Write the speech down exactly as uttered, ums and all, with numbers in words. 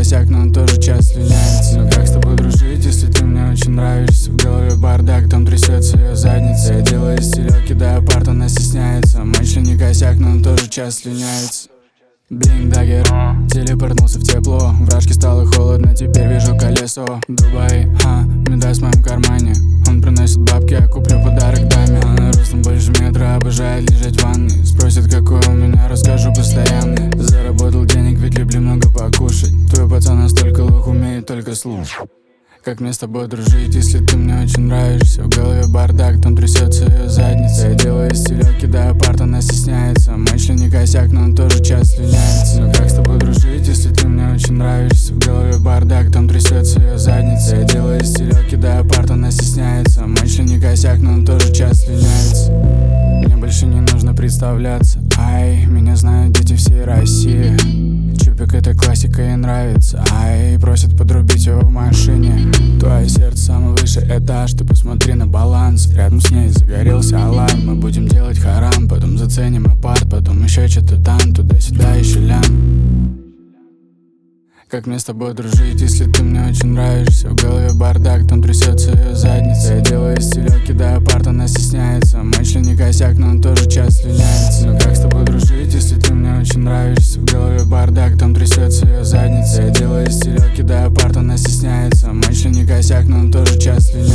косяк, но он тоже час слюняется. Ну как с тобой дружить, если ты мне очень нравишься? В голове бардак, там трясется ее задница. Я делаю стилек, кидаю парт, она стесняется. Мой член не косяк, но он тоже час слюняется. Блин, дагер, телепортнулся в тепло. В рашке стало холодно, теперь вижу колесо. Дубай, ха, медас в моем кармане. Он приносит бабки, я куплю подарок даме. Она ростом больше метра, обожает лежать в ванной. Спросит, какой у меня, расскажу постоянно. Заработал денег, ведь люблю много покушать. Твой пацан настолько лох, умеет только слушать. Как мне с тобой дружить, если ты мне очень нравишься? В голове бардак, там трясется ее задница. Я делаю стилек, кидаю парт, она стесняется. Мой член не косяк, но он тоже час слюняется. Ну как с тобой дружить, если ты мне очень нравишься? В голове бардак, там трясется ее задница. Я делаю стилек, кидаю парт, она стесняется. Мой член не косяк, но он тоже час слюняется. Мне больше не нужно представляться. Ай, меня знают дети всей России. Чупик — это классика, ей нравится. Ай, просит подрубить его в машине. Твое сердце самый высший этаж. Ты посмотри на баланс. Рядом с ней загорелся аларм. Мы будем делать харам, потом заценим апарт. Потом еще что-то там, туда-сюда еще лям. Как мне с тобой дружить, если ты мне очень нравишься? В голове бардак, там трясется ее задница. Я делаю стилек, кидаю парт, она стесняется. Мой член не косяк, но он тоже час слюняется. Ну как с тобой дружить, если ты мне очень нравишься? В голове бардак, там трясется ее задница. Я делаю стилек, кидаю парт, она стесняется. Мой член не косяк, но он тоже час слюняется.